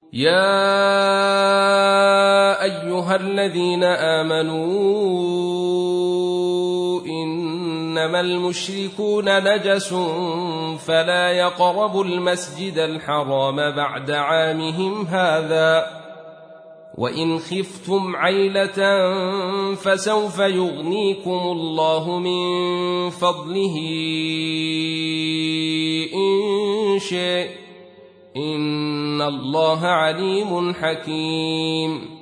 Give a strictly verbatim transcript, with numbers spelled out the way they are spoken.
يا أيها الذين آمنوا إنما المشركون نجس فلا يقربوا المسجد الحرام بعد عامهم هذا وإن خفتم عيلة فسوف يغنيكم الله من فضله إن شاء إن الله عليم حكيم.